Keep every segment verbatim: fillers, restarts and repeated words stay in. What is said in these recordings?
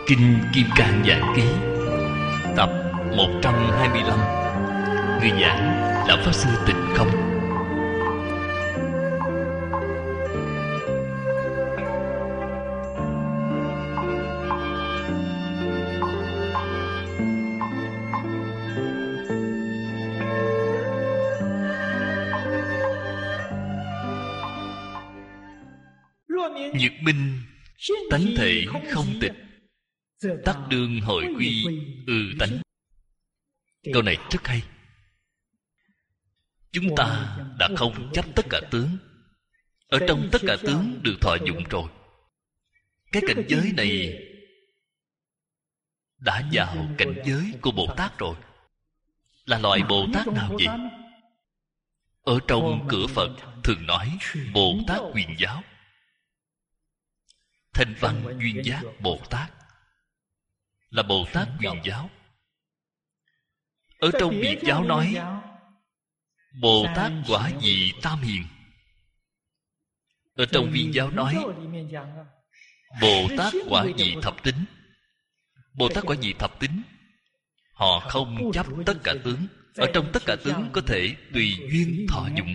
Kinh Kim Cang Giảng Ký, tập một trăm hai mươi lăm. Người giảng Lão Pháp Sư Tịnh Không. Nhược minh tánh thể không tịch, tắc đương hội quy ư tánh. Câu này rất hay. Chúng ta đã không chấp tất cả tướng, ở trong tất cả tướng được thọ dụng rồi. Cái cảnh giới này đã vào cảnh giới của Bồ Tát rồi. Là loại Bồ Tát nào vậy? Ở trong cửa Phật thường nói Bồ Tát Quyền Giáo, Thanh Văn Duyên Giác Bồ Tát là Bồ Tát Quyền Giáo. Ở trong biệt giáo nói Bồ Tát Quả Vị Tam Hiền. Ở trong viên giáo nói Bồ Tát Quả Vị Thập Tính. Bồ Tát Quả Vị Thập Tính, họ không chấp tất cả tướng, ở trong tất cả tướng có thể tùy duyên thọ dụng,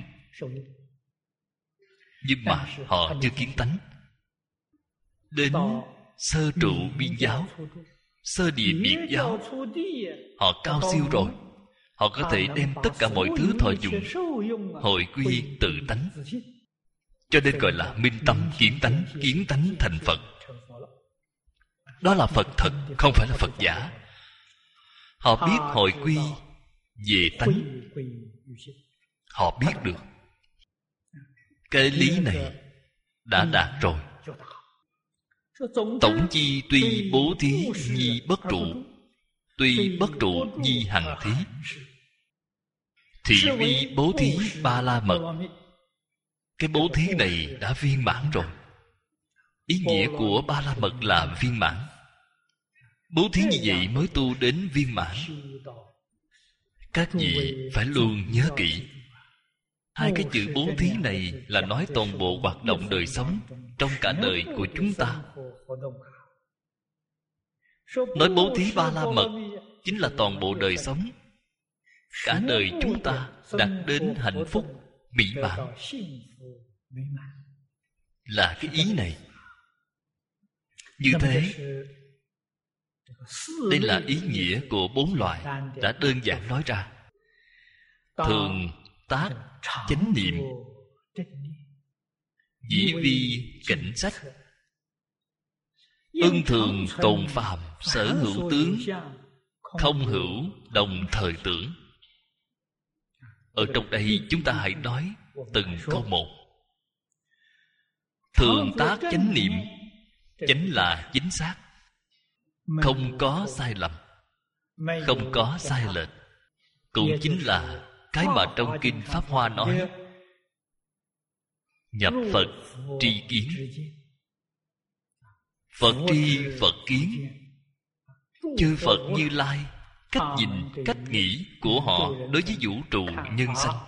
nhưng mà họ chưa kiến tánh. Đến sơ trụ biên giáo, sơ địa biệt giáo, họ cao siêu rồi. Họ có thể đem tất cả mọi thứ thọ dụng, hội quy tự tánh. Cho nên gọi là minh tâm kiến tánh, kiến tánh thành Phật. Đó là Phật thật, không phải là Phật giả. Họ biết hội quy về tánh, họ biết được. Cái lý này đã đạt rồi. Tổng chi tuy bố thí nhi bất trụ, tuy bất trụ nhi hằng thí. Thị vi bố thí ba la mật. Cái bố thí này đã viên mãn rồi. Ý nghĩa của ba la mật là viên mãn. Bố thí như vậy mới tu đến viên mãn. Các vị phải luôn nhớ kỹ. Hai cái chữ bố thí này là nói toàn bộ hoạt động đời sống trong cả đời của chúng ta. Nói bố thí ba la mật chính là toàn bộ đời sống. Cả đời chúng ta đạt đến hạnh phúc mỹ mãn, là cái ý này. Như thế, đây là ý nghĩa của bốn loại đã đơn giản nói ra. Thường tác chánh niệm, dĩ vi cảnh sách, ưng thường tồn phàm sở hữu tướng, không hữu đồng thời tưởng. Ở trong đây chúng ta hãy nói từng câu một. Thường tác chánh niệm, chánh là chính xác, không có sai lầm, không có sai lệch. Cũng chính là cái mà trong Kinh Pháp Hoa nói nhập Phật tri kiến. Phật tri Phật kiến. Chư Phật Như Lai, cách nhìn, cách nghĩ của họ đối với vũ trụ nhân sanh,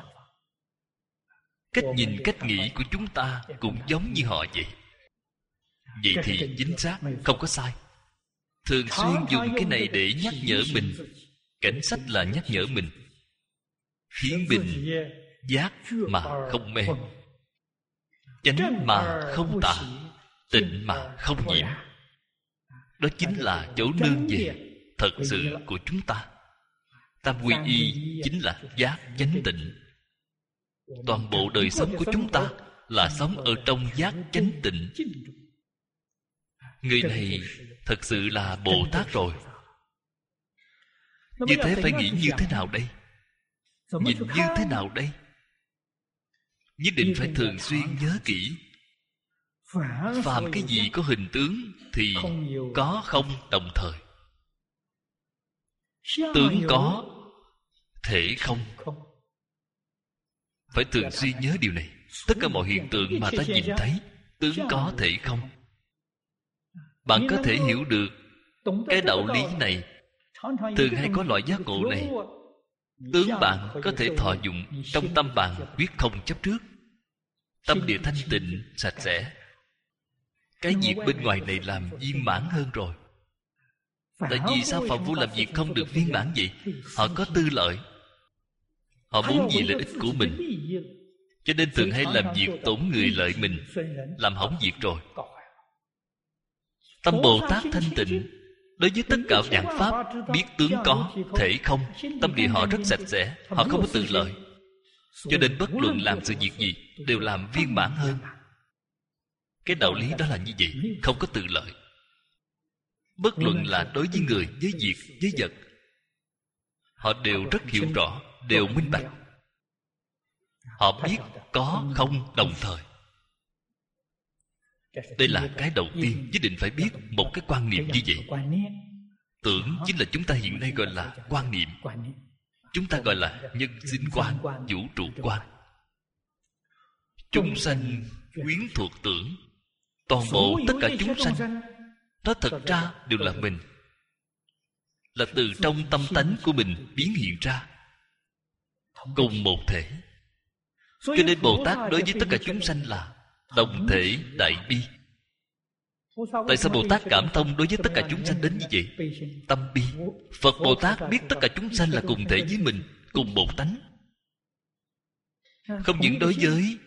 cách nhìn, cách nghĩ của chúng ta cũng giống như họ vậy. Vậy thì chính xác, không có sai. Thường xuyên dùng cái này để nhắc nhở mình. Cảnh sách là nhắc nhở mình, khiến mình giác mà không mê, chánh mà không tà, tịnh mà không nhiễm. Đó chính là chỗ nương về thật sự của chúng ta. Tam quy y chính là giác chánh tịnh. Toàn bộ đời sống của chúng ta là sống ở trong giác chánh tịnh. Người này thật sự là Bồ Tát rồi. Như thế phải nghĩ như thế nào đây? Nhìn như thế nào đây? Nhất định phải thường xuyên nhớ kỹ. Phàm cái gì có hình tướng thì có không đồng thời. Tướng có, thể không. Phải thường xuyên nhớ điều này. Tất cả mọi hiện tượng mà ta nhìn thấy, tướng có, thể không. Bạn có thể hiểu được cái đạo lý này. Thường hay có loại giác ngộ này. Tướng bạn có thể thọ dụng, trong tâm bạn quyết không chấp trước. Tâm địa thanh tịnh, sạch sẽ. Cái việc bên ngoài này làm viên mãn hơn rồi. Tại vì sao phàm phu làm việc không được viên mãn vậy? Họ có tư lợi, họ muốn vì lợi ích của mình, cho nên thường hay làm việc tổn người lợi mình, làm hỏng việc rồi. Tâm Bồ Tát thanh tịnh, đối với tất cả vạn pháp biết tướng có, thể không. Tâm địa họ rất sạch sẽ, họ không có tự lợi, cho nên bất luận làm sự việc gì đều làm viên mãn hơn. Cái đạo lý đó là như vậy, không có tự lợi. Bất luận là đối với người, với việc, với vật, họ đều rất hiểu rõ, đều minh bạch. Họ biết có không đồng thời. Đây là cái đầu tiên, nhất định phải biết một cái quan niệm như vậy. Tưởng chính là chúng ta hiện nay gọi là quan niệm, chúng ta gọi là nhân sinh quan, vũ trụ quan. Chúng sanh quyến thuộc tưởng. Toàn bộ tất cả chúng sanh, nó thật ra đều là mình, là từ trong tâm tánh của mình biến hiện ra, cùng một thể. Cho nên Bồ Tát đối với tất cả chúng sanh là đồng thể đại bi. Tại sao Bồ Tát cảm thông đối với tất cả chúng sanh đến như vậy? Tâm bi. Phật Bồ Tát biết tất cả chúng sanh là cùng thể với mình, cùng một tánh. Không những đối với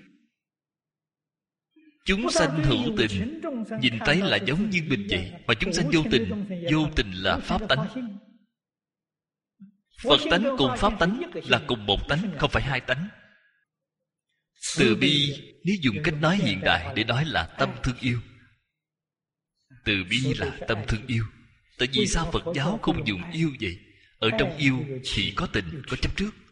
chúng sanh hữu tình, nhìn thấy là giống như mình vậy, mà chúng sanh vô tình, vô tình là pháp tánh. Phật tánh cùng pháp tánh là cùng một tánh, không phải hai tánh. Từ bi, nếu dùng cách nói hiện đại để nói là tâm thương yêu. Từ bi là tâm thương yêu. Tại vì sao Phật giáo không dùng yêu vậy? Ở trong yêu thì có tình, có chấp trước.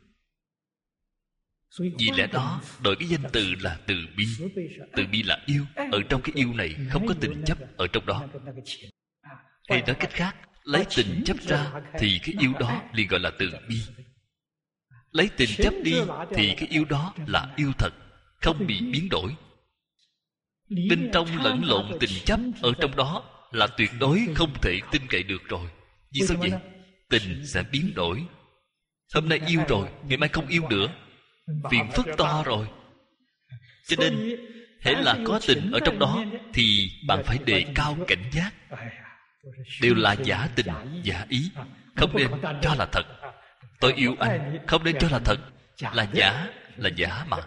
Vì lẽ đó đổi cái danh từ là từ bi. Từ bi là yêu. Ở trong cái yêu này không có tình chấp ở trong đó. Hay nói cách khác, lấy tình chấp ra thì cái yêu đó liền gọi là từ bi. Lấy tình chấp đi thì cái yêu đó là yêu thật, không bị biến đổi. Bên trong lẫn lộn tình chấp ở trong đó là tuyệt đối không thể tin cậy được rồi. Vì sao vậy? Tình sẽ biến đổi. Hôm nay yêu rồi, ngày mai không yêu nữa, phiền phức to rồi. Cho nên hễ là có tình ở trong đó thì bạn phải đề cao cảnh giác. Đều là giả tình, giả ý, không nên cho là thật. Tôi yêu anh, không nên cho là thật. Là giả, là giả mà.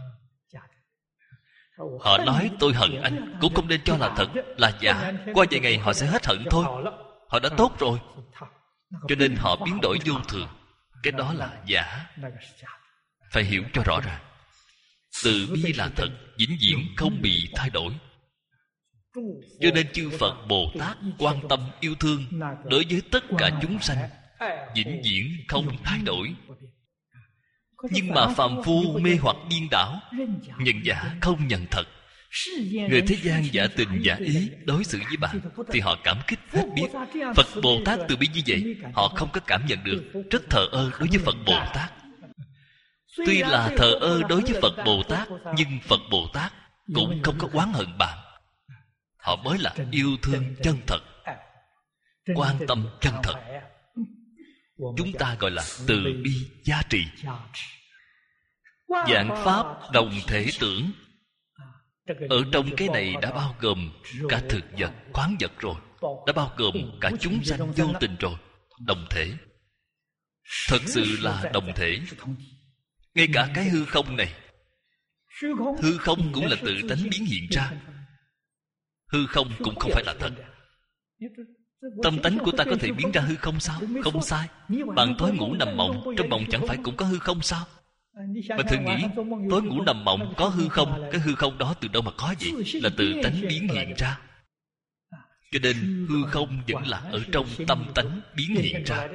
Họ nói tôi hận anh, cũng không nên cho là thật, là giả. Qua vài ngày họ sẽ hết hận thôi. Họ đã tốt rồi. Cho nên họ biến đổi vô thường. Cái đó là giả. Phải hiểu cho rõ ràng. Từ bi là thật, vĩnh viễn không bị thay đổi. Cho nên chư Phật Bồ Tát quan tâm yêu thương đối với tất cả chúng sanh, vĩnh viễn không thay đổi. Nhưng mà phàm phu mê hoặc điên đảo, nhận giả không nhận thật. Người thế gian giả tình giả ý đối xử với bạn thì họ cảm kích hết biết. Phật Bồ Tát từ bi như vậy, họ không có cảm nhận được, rất thờ ơ đối với Phật Bồ Tát. Tuy là thờ ơ đối với Phật Bồ Tát, nhưng Phật Bồ Tát cũng không có oán hận bạn. Họ mới là yêu thương chân thật, quan tâm chân thật. Chúng ta gọi là từ bi giá trị. Vạn pháp đồng thể tưởng. Ở trong cái này đã bao gồm cả thực vật, khoáng vật rồi, đã bao gồm cả chúng sanh vô tình rồi. Đồng thể, thật sự là đồng thể. Ngay cả cái hư không này, hư không cũng là tự tánh biến hiện ra. Hư không cũng không phải là thật. Tâm tánh của ta có thể biến ra hư không sao? Không sai. Bạn tối ngủ nằm mộng, trong mộng chẳng phải cũng có hư không sao? Mà thử nghĩ, tối ngủ nằm mộng có hư không, cái hư không đó từ đâu mà có vậy? Là tự tánh biến hiện ra. Cho nên hư không vẫn là ở trong tâm tánh biến hiện ra.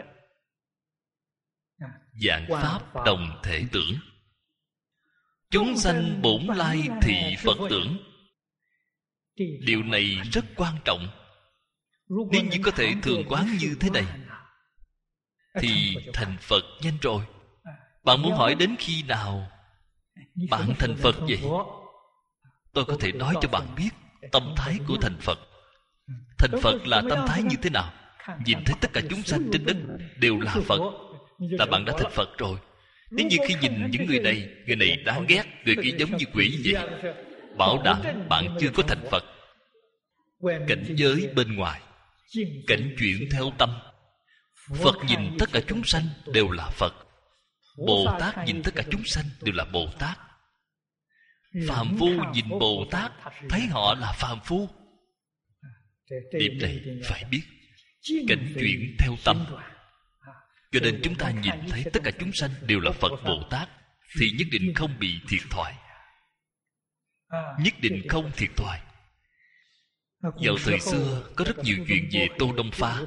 Vạn pháp đồng thể tưởng. Chúng sanh bổn lai thị Phật tưởng. Điều này rất quan trọng. Nếu như có thể thường quán như thế này thì thành Phật nhanh rồi. Bạn muốn hỏi đến khi nào bạn thành Phật vậy? Tôi có thể nói cho bạn biết tâm thái của thành Phật. Thành Phật là tâm thái như thế nào? Nhìn thấy tất cả chúng sanh trên đất đều là Phật, là bạn đã thành Phật rồi. Nếu như khi nhìn những người này, người này đáng ghét, người kia giống như quỷ vậy, bảo đảm bạn chưa có thành Phật. Cảnh giới bên ngoài cảnh chuyển theo tâm. Phật nhìn tất cả chúng sanh đều là Phật, Bồ Tát nhìn tất cả chúng sanh đều là Bồ Tát. Phàm phu nhìn Bồ Tát thấy họ là phàm phu. Điểm này phải biết, cảnh chuyển theo tâm. Cho nên chúng ta nhìn thấy tất cả chúng sanh đều là Phật Bồ Tát thì nhất định không bị thiệt thòi, nhất định không thiệt thòi. Vào thời xưa có rất nhiều chuyện về Tô Đông Pha.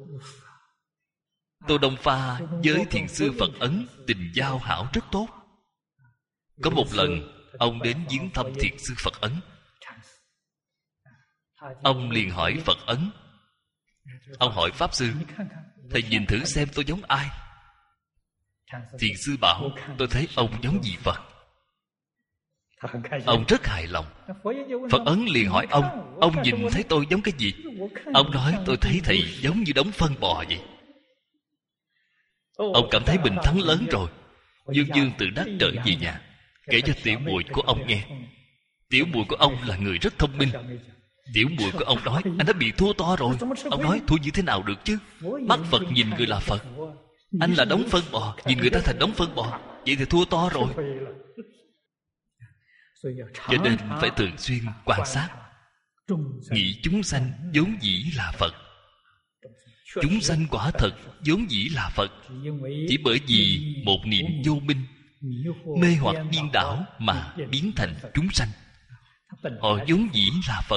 Tô Đông Pha với thiền sư Phật Ấn tình giao hảo rất tốt. Có một lần ông đến viếng thăm thiền sư Phật Ấn. Ông liền hỏi Phật Ấn. Ông hỏi Pháp Sư: thầy nhìn thử xem tôi giống ai? Thiền sư bảo: tôi thấy ông giống vị Phật. Ông rất hài lòng. Phật Ấn liền hỏi ông: ông nhìn thấy tôi giống cái gì? Ông nói: tôi thấy thầy giống như đống phân bò vậy. Ông cảm thấy mình thắng lớn rồi. Dương dương tự đắc trở về nhà, kể cho tiểu muội của ông nghe. Tiểu muội của ông là người rất thông minh. Tiểu muội của ông nói: anh đã bị thua to rồi. Ông nói: thua như thế nào được chứ? Mắt Phật nhìn người là Phật, anh là đống phân bò, nhìn người ta thành đống phân bò, vậy thì thua to rồi. Cho nên phải thường xuyên quan sát, nghĩ chúng sanh vốn dĩ là Phật. Chúng sanh quả thật vốn dĩ là Phật, chỉ bởi vì một niệm vô minh, mê hoặc điên đảo mà biến thành chúng sanh. Họ vốn dĩ là Phật.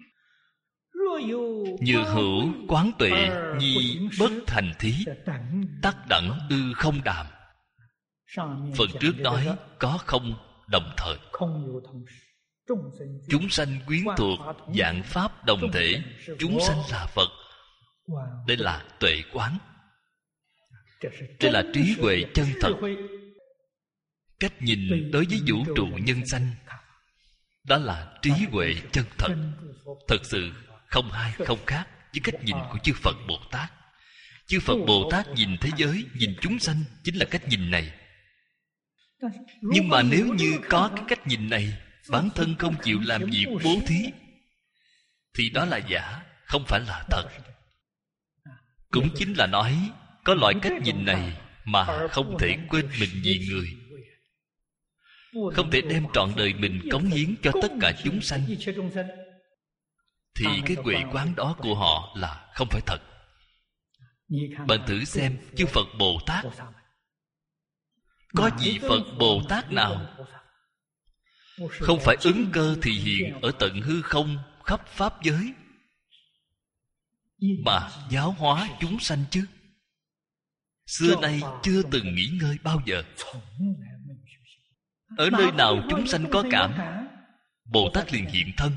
Như hữu quán tuệ nhi bất thành thí, tắc đẳng ư không đàm. Phần trước nói có không đồng thời. Chúng sanh quyến thuộc dạng pháp đồng thể, chúng sanh là Phật. Đây là tuệ quán, đây là trí huệ chân thật. Cách nhìn đối với vũ trụ nhân sanh, đó là trí huệ chân thật. Thật sự không hai không khác với cách nhìn của chư Phật Bồ Tát. Chư Phật Bồ Tát nhìn thế giới, nhìn chúng sanh chính là cách nhìn này. Nhưng mà nếu như có cái cách nhìn này, bản thân không chịu làm việc bố thí, thì đó là giả, không phải là thật. Cũng chính là nói, có loại cách nhìn này mà không thể quên mình vì người, không thể đem trọn đời mình cống hiến cho tất cả chúng sanh, thì cái huệ quán đó của họ là không phải thật. Bạn thử xem chư Phật Bồ Tát, có vị Phật Bồ Tát nào không phải ứng cơ thị hiện ở tận hư không khắp pháp giới mà giáo hóa chúng sanh chứ? Xưa nay chưa từng nghỉ ngơi bao giờ. Ở nơi nào chúng sanh có cảm, Bồ Tát liền hiện thân.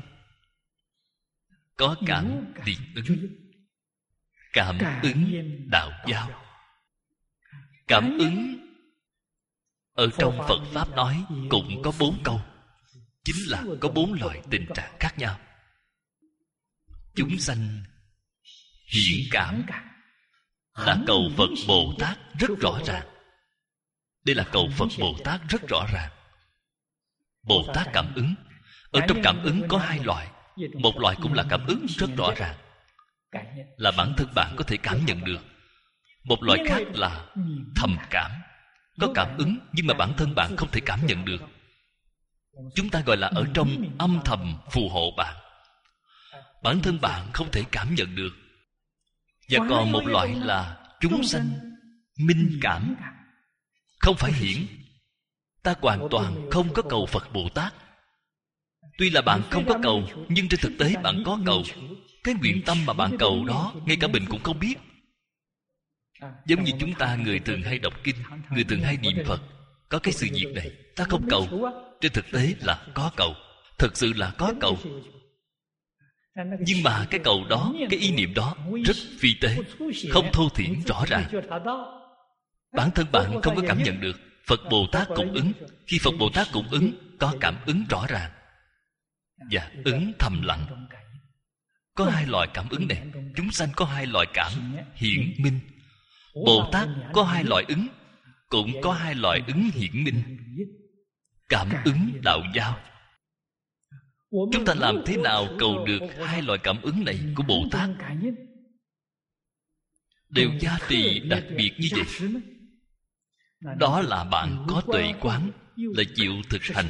Có cảm liền ứng. Cảm ứng đạo giáo. Cảm ứng ở trong Phật Pháp nói cũng có bốn câu, chính là có bốn loại tình trạng khác nhau. Chúng sanh hiển cảm là cầu Phật Bồ Tát rất rõ ràng. Đây là cầu Phật Bồ Tát rất rõ ràng. Bồ Tát cảm ứng. Ở trong cảm ứng có hai loại. Một loại cũng là cảm ứng rất rõ ràng, là bản thân bạn có thể cảm nhận được. Một loại khác là thầm cảm, có cảm ứng nhưng mà bản thân bạn không thể cảm nhận được. Chúng ta gọi là ở trong âm thầm phù hộ bạn, bản thân bạn không thể cảm nhận được. Và còn một loại là chúng sanh minh cảm, không phải hiển. Ta hoàn toàn không có cầu Phật Bồ Tát. Tuy là bạn không có cầu, nhưng trên thực tế bạn có cầu. Cái nguyện tâm mà bạn cầu đó, ngay cả mình cũng không biết. Giống như chúng ta người thường hay đọc kinh, người thường hay niệm Phật, có cái sự việc này, ta không cầu. Trên thực tế là có cầu, thật sự là có cầu. Nhưng mà cái cầu đó, cái ý niệm đó rất phi tế, không thô thiển rõ ràng. Bản thân bạn không có cảm nhận được. Phật Bồ Tát cũng ứng. Khi Phật Bồ Tát cũng ứng, có cảm ứng rõ ràng và ứng thầm lặng. Có hai loại cảm ứng này. Chúng sanh có hai loại cảm, hiển minh. Bồ Tát có hai loại ứng, cũng có hai loại ứng hiển minh. Cảm ứng đạo giao. Chúng ta làm thế nào cầu được hai loại cảm ứng này của Bồ Tát? đều giá trị đặc biệt như vậy. Đó là bạn có tuệ quán, là chịu thực hành,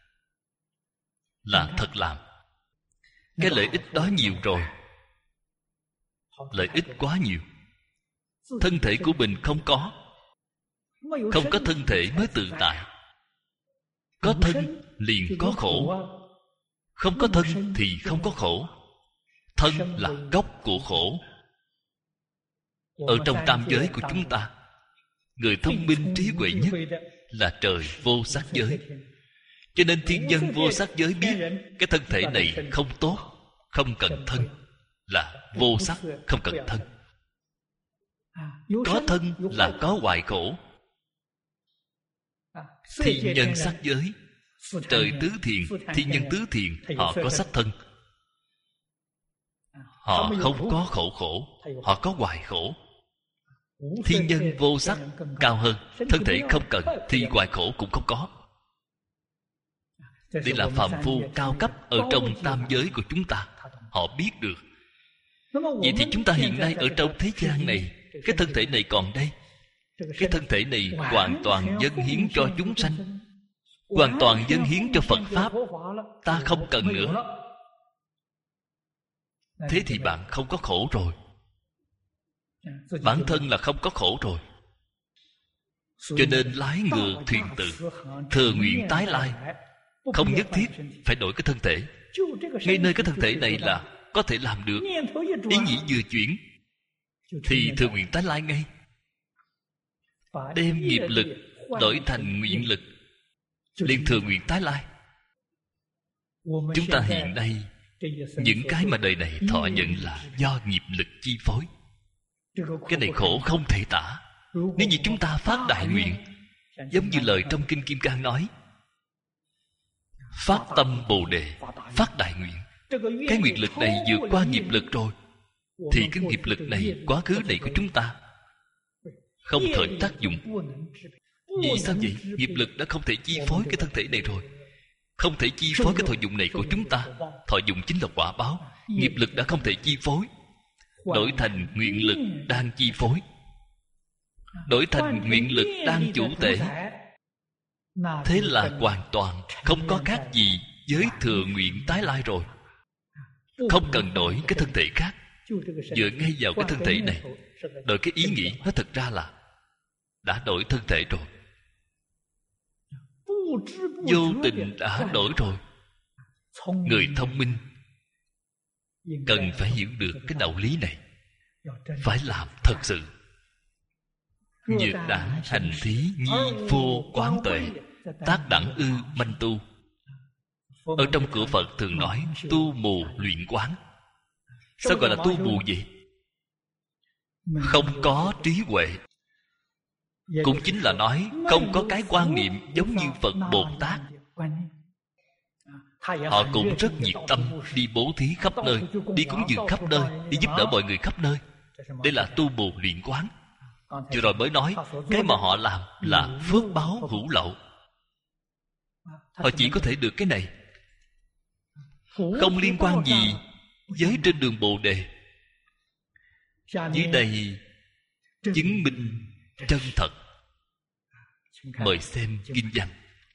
là thật làm. Cái lợi ích đó nhiều rồi, lợi ích quá nhiều. Thân thể của mình không có, không có thân thể mới tự tại. Có thân liền có khổ, không có thân thì không có khổ. Thân là gốc của khổ. Ở trong tam giới của chúng ta, người thông minh trí huệ nhất là trời vô sắc giới. Cho nên thiên nhân vô sắc giới biết cái thân thể này không tốt, không cần thân, là vô sắc, không cần thân. Có thân là có hoại khổ. Thiên nhân sắc giới, trời tứ thiền, thiên nhân tứ thiền, họ có sắc thân. Họ không có khổ khổ, họ có hoại khổ. Thiên nhân vô sắc cao hơn, thân thể không cần thì hoại khổ cũng không có. Đây là phàm phu cao cấp ở trong tam giới của chúng ta, họ biết được. Vậy thì chúng ta hiện nay ở trong thế gian này, cái thân thể này còn đây, cái thân thể này hoàn toàn dâng hiến cho chúng sanh, hoàn toàn dâng hiến cho Phật Pháp. Ta không cần nữa. Thế thì bạn không có khổ rồi. Bản thân là không có khổ rồi. Cho nên lái ngựa thuyền tự, thừa nguyện tái lai. Không nhất thiết phải đổi cái thân thể. Ngay nơi cái thân thể này là có thể làm được. Ý nghĩ vừa chuyển thì thừa nguyện tái lai ngay. Đem nghiệp lực đổi thành nguyện lực, liền thừa nguyện tái lai. Chúng ta hiện nay, những cái mà đời này thọ nhận là do nghiệp lực chi phối. Cái này khổ không thể tả. Nếu như chúng ta phát đại nguyện, giống như lời trong Kinh Kim Cang nói, phát tâm Bồ Đề, phát đại nguyện. Cái nguyện lực này vượt qua nghiệp lực rồi, thì cái nghiệp lực này, quá khứ này của chúng ta không thể tác dụng. Vì sao vậy? Nghiệp lực đã không thể chi phối cái thân thể này rồi, không thể chi phối cái thọ dụng này của chúng ta. Thọ dụng chính là quả báo. Nghiệp lực đã không thể chi phối, đổi thành nguyện lực đang chi phối, đổi thành nguyện lực đang chủ tể. Thế là hoàn toàn không có khác gì với thừa nguyện tái lai rồi. Không cần đổi cái thân thể khác, dựa ngay vào cái thân thể này. Đổi cái ý nghĩ, nó thật ra là đã đổi thân thể rồi, vô tình đã đổi rồi. Người thông minh cần phải hiểu được cái đạo lý này, phải làm thật sự. Nhược đẳng hành thí nhi vô quán tuệ, tác đẳng ư manh tu. Ở trong cửa Phật thường nói tu mù luyện quán. Sao gọi là tu mù vậy? Không có trí huệ, cũng chính là nói không có cái quan niệm giống như Phật Bồ Tát. Họ cũng rất nhiệt tâm đi bố thí khắp nơi, đi cúng dường khắp nơi, đi giúp đỡ mọi người khắp nơi. Đây là tu bồ luyện quán. Vừa rồi mới nói, cái mà họ làm là phước báo hữu lậu. Họ chỉ có thể được cái này, không liên quan gì với trên đường Bồ Đề. Dưới đây chứng minh chân thật. Mời xem kinh văn.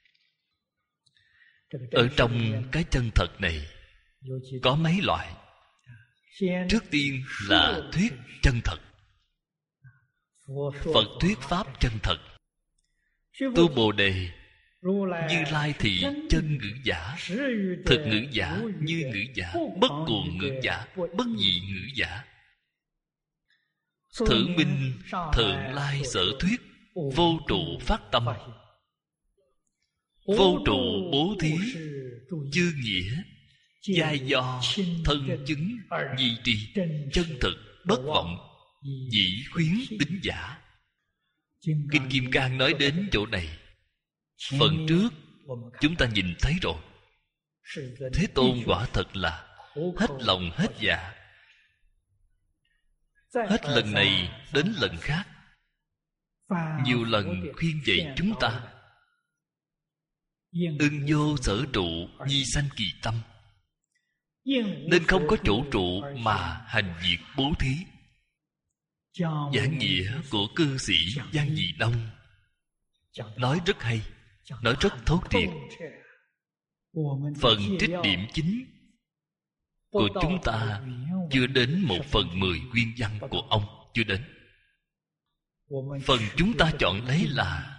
Ở trong cái chân thật này có mấy loại. Trước tiên là thuyết chân thật. Phật thuyết pháp chân thật. Tu Bồ Đề, Như Lai thì chân ngữ giả, thực ngữ giả, như ngữ giả, bất cuồng ngữ giả, bất dị ngữ giả. Thử minh Thượng Lai sở thuyết, vô trụ phát tâm, vô trụ bố thí, chư nghĩa, giai do, thân chứng, di trì, chân thực, bất vọng, dĩ khuyến tính giả. Kinh Kim Cang nói đến chỗ này, phần trước chúng ta nhìn thấy rồi. Thế Tôn quả thật là hết lòng hết dạ, hết lần này đến lần khác, nhiều lần khuyên dạy chúng ta ưng vô sở trụ, nhi sanh kỳ tâm, nên không có chỗ trụ mà hành việc bố thí. giảng nghĩa của cư sĩ Giang Dị Đông nói rất hay, nói rất thấu triệt. Phần trích điểm chính của chúng ta chưa đến một phần mười nguyên văn của ông, chưa đến. Phần chúng ta chọn lấy là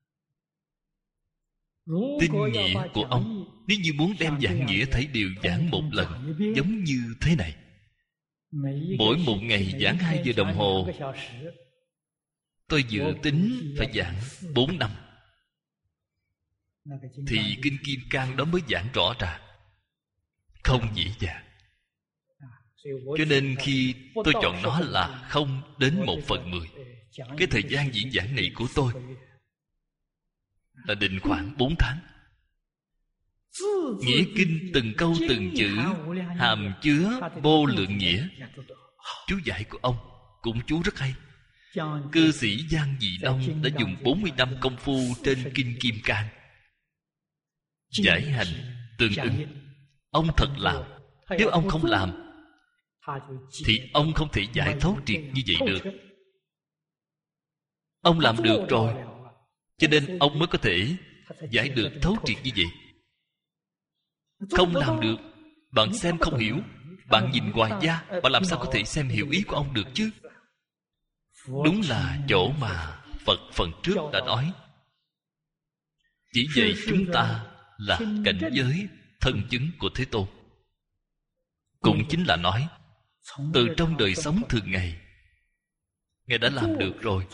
tinh nghĩa của ông. Nếu như muốn đem giảng nghĩa thảy đều giảng một lần, giống như thế này, mỗi một ngày giảng hai giờ đồng hồ, tôi dự tính phải giảng bốn năm, thì Kinh Kim Cang đó mới giảng rõ ràng, không dễ dàng. Cho nên khi tôi chọn nó là không đến một phần mười, cái thời gian diễn giảng này của tôi là định khoảng bốn tháng. Nghĩa kinh từng câu từng chữ hàm chứa vô lượng nghĩa. Chú giải của ông cũng chú rất hay. Cư sĩ Giang Dị Đông đã dùng bốn mươi năm công phu trên Kinh Kim Cang giải hành tương ứng. Ông thật làm. Nếu ông không làm thì ông không thể giải thấu triệt như vậy được. Ông làm được rồi, cho nên ông mới có thể giải được thấu triệt như vậy. Không làm được, bạn xem không hiểu, bạn nhìn ngoài da, bạn làm sao có thể xem hiểu ý của ông được chứ? Đúng là chỗ mà Phật phần trước đã nói, chỉ dạy chúng ta là cảnh giới thân chứng của Thế Tôn. Cũng chính là nói, từ trong đời sống thường ngày, Ngài đã làm được rồi.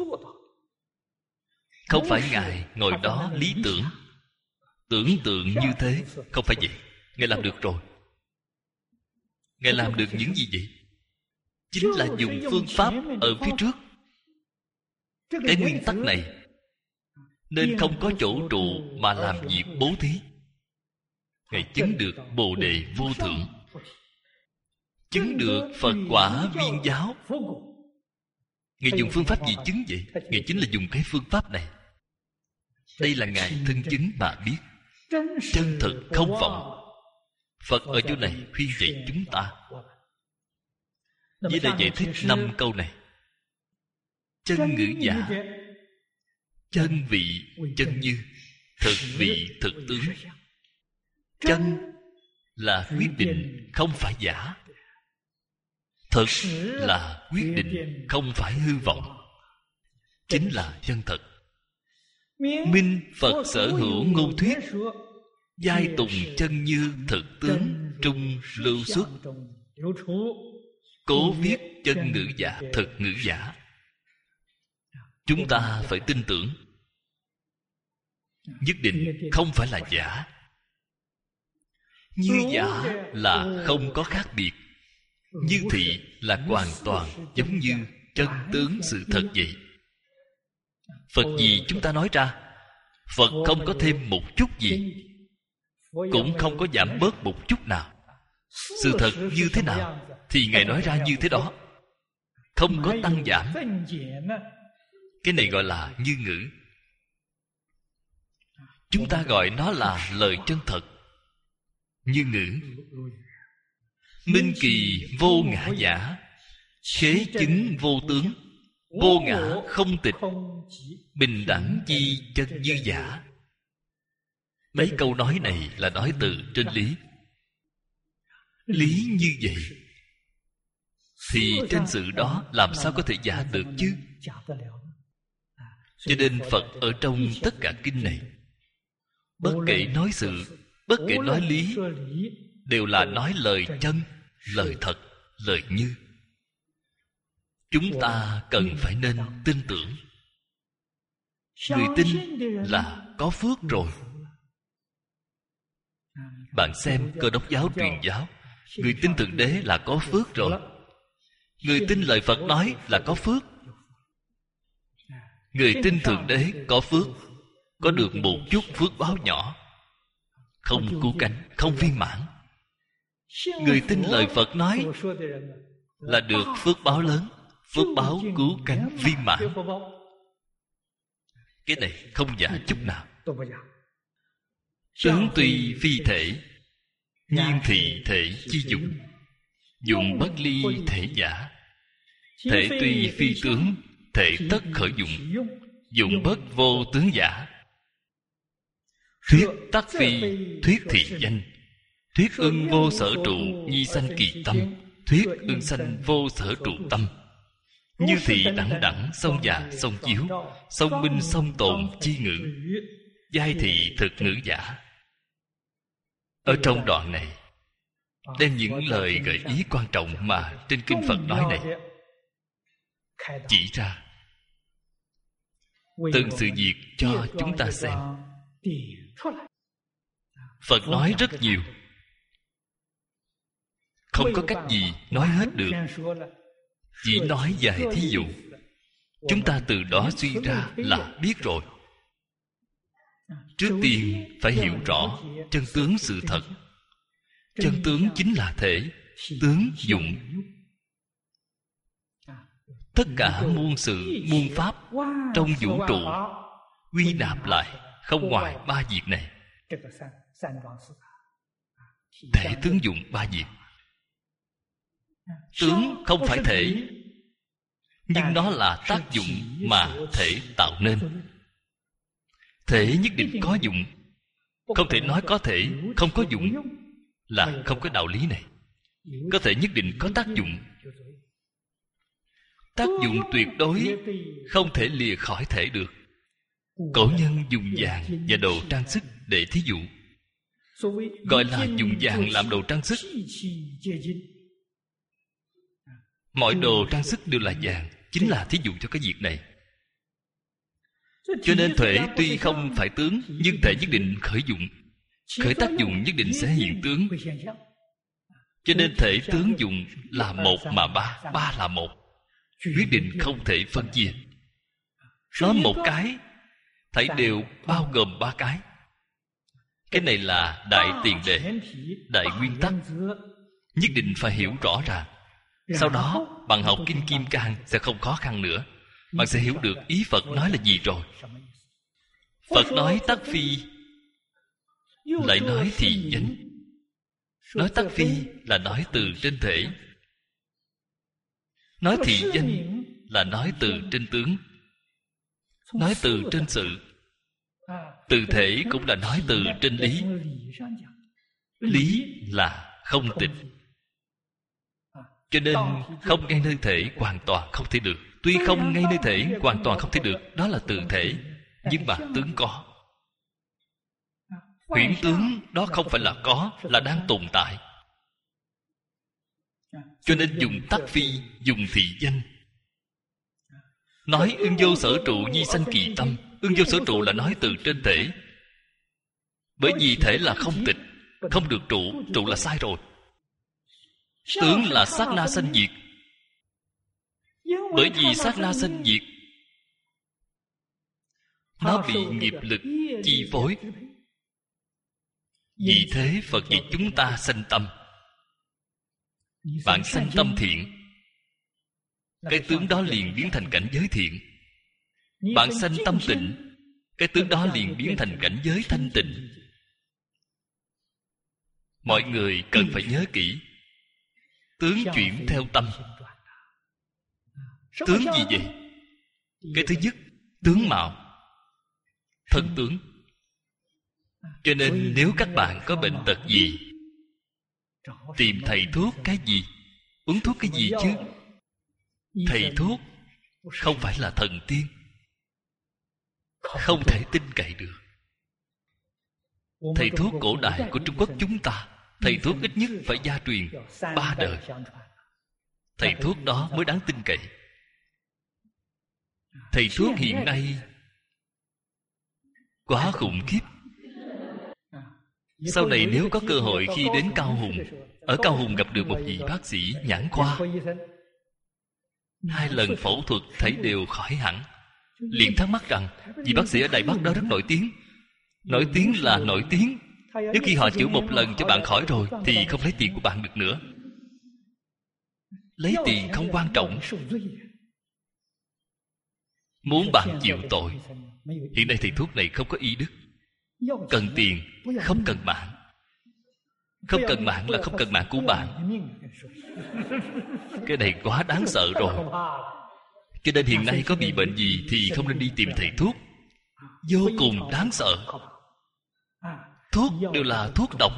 Không phải Ngài ngồi đó lý tưởng, tưởng tượng như thế, không phải vậy. Ngài làm được rồi. Ngài làm được những gì vậy? Chính là dùng phương pháp ở phía trước. Cái nguyên tắc này nên không có chỗ trụ mà làm việc bố thí. Ngài chứng được Bồ Đề vô thượng, chứng được Phật quả viên giáo. Ngài dùng phương pháp gì chứng vậy? Ngài chính là dùng cái phương pháp này. Đây là Ngài thân chứng mà biết, chân thực không vọng. Phật ở chỗ này khuyên dạy chúng ta. Với đây giải thích năm câu này: chân ngữ giả, chân vị chân như, thực vị thực tướng. Chân là quyết định, không phải giả. Thực là quyết định, không phải hư vọng. Chính là chân thật. Minh Phật sở hữu ngôn thuyết, giai tùng chân như thực tướng trung lưu xuất. Cố viết chân ngữ giả, thực ngữ giả. Chúng ta phải tin tưởng, nhất định không phải là giả. Như giả là không có khác biệt, như thị là hoàn toàn giống như chân tướng sự thật vậy. Phật gì chúng ta nói ra, Phật không có thêm một chút gì, cũng không có giảm bớt một chút nào. Sự thật như thế nào thì Ngài nói ra như thế đó, không có tăng giảm. Cái này gọi là như ngữ. Chúng ta gọi nó là lời chân thật, như ngữ. Minh kỳ vô ngã giả, khế chứng vô tướng. Vô ngã không tịch, bình đẳng chi chân như giả. Mấy câu nói này là nói từ trên lý. Lý như vậy thì trên sự đó làm sao có thể giả được chứ? Cho nên Phật ở trong tất cả kinh này, bất kể nói sự, bất kể nói lý, đều là nói lời chân, lời thật, lời như. Chúng ta cần phải nên tin tưởng. Người tin là có phước rồi. Bạn xem Cơ Đốc giáo truyền giáo, người tin Thượng Đế là có phước rồi. Người tin lời Phật nói là có phước. Người tin Thượng Đế có phước, có được một chút phước báo nhỏ, không cứu cánh, không viên mãn. Người tin lời Phật nói là được phước báo lớn, phước báo cứu cánh viên mãn. Cái này không giả chút nào. Tướng tuy phi thể, nhiên thị thể chi dụng. Dụng bất ly thể giả, Thể tuy phi tướng, thể tất khởi dụng. Dụng bất vô tướng giả. Thuyết tắc phi, thuyết thị danh. Thuyết ưng vô sở trụ, nhi sanh kỳ tâm. Thuyết ưng sanh vô sở trụ tâm. Như thị đẳng đẳng, song dạ song chiếu. Song minh song tồn chi ngữ. Giai thị thực ngữ giả. Ở trong đoạn này đem những lời gợi ý quan trọng mà trên kinh Phật nói này chỉ ra từng sự việc cho chúng ta xem. Phật nói rất nhiều, không có cách gì nói hết được, chỉ nói vài thí dụ. Chúng ta từ đó suy ra là biết rồi. Trước tiên phải hiểu rõ chân tướng sự thật. Chân tướng chính là thể, tướng dụng. Tất cả muôn sự, muôn pháp trong vũ trụ quy nạp lại, không ngoài ba việc này. Thể tướng dụng ba việc. Tướng không phải thể, nhưng nó là tác dụng mà thể tạo nên. Thể nhất định có dụng. Không thể nói có thể không có dụng là không có đạo lý này. Có thể nhất định có tác dụng. Tác dụng tuyệt đối không thể lìa khỏi thể được. Cổ nhân dùng vàng và đồ trang sức để thí dụ. Gọi là dùng vàng làm đồ trang sức. Mọi đồ trang sức đều là vàng, chính là thí dụ cho cái việc này. Cho nên thể tuy không phải tướng, nhưng thể nhất định khởi dụng. Khởi tác dụng nhất định sẽ hiện tướng. Cho nên thể tướng dụng là một mà ba, ba là một. Quyết định không thể phân chia. Nói một cái, thảy đều bao gồm ba cái. Cái này là đại tiền đề, đại nguyên tắc. Nhất định phải hiểu rõ ràng. Sau đó, bạn học Kinh Kim Cang sẽ không khó khăn nữa. Bạn sẽ hiểu được ý Phật nói là gì rồi. Phật nói tắc phi, lại nói thị danh. Nói tắc phi là nói từ trên thể. Nói thị danh là nói từ trên tướng. Nói từ trên sự. Từ thể cũng là nói từ trên lý. Lý là không tịch. Cho nên không ngay nơi thể hoàn toàn không thể được. Tuy không ngay nơi thể hoàn toàn không thể được, đó là từ thể, nhưng mà tướng có. Huyễn tướng đó không phải là có, là đang tồn tại. Cho nên dùng tắc phi, dùng thị danh. Nói ưng vô sở trụ nhi sanh kỳ tâm. Ưng vô sở trụ là nói từ trên thể. Bởi vì thể là không tịch, không được trụ, trụ là sai rồi. Tướng là sát na sanh diệt. Bởi vì sát na sanh diệt, nó bị nghiệp lực chi phối. Vì thế Phật dạy chúng ta sanh tâm. Bạn sanh tâm thiện, cái tướng đó liền biến thành cảnh giới thiện. Bạn sanh tâm tịnh, cái tướng đó liền biến thành cảnh giới thanh tịnh. Mọi người cần phải nhớ kỹ. Tướng chuyển theo tâm. Tướng gì vậy? Cái thứ nhất, tướng mạo, thân tướng. Cho nên nếu các bạn có bệnh tật gì, tìm thầy thuốc cái gì, uống thuốc cái gì chứ? Thầy thuốc không phải là thần tiên, không thể tin cậy được. Thầy thuốc cổ đại của Trung Quốc chúng ta, thầy thuốc ít nhất phải gia truyền ba đời. Thầy thuốc đó mới đáng tin cậy. Thầy thuốc hiện nay quá khủng khiếp. Sau này nếu có cơ hội khi đến Cao Hùng, ở Cao Hùng gặp được một vị bác sĩ nhãn khoa, hai lần phẫu thuật thấy đều khỏi hẳn. Liền thắc mắc rằng vị bác sĩ ở Đài Bắc đó rất nổi tiếng. Nổi tiếng là nổi tiếng, nếu khi họ chữa một lần cho bạn khỏi rồi thì không lấy tiền của bạn được nữa. Lấy tiền không quan trọng, muốn bạn chịu tội. Hiện nay thầy thuốc này không có y đức, cần tiền không cần mạng. Không cần mạng là không cần mạng của bạn. Cái này quá đáng sợ rồi. Cho nên hiện nay có bị bệnh gì thì không nên đi tìm thầy thuốc. Vô cùng đáng sợ. Thuốc đều là thuốc độc.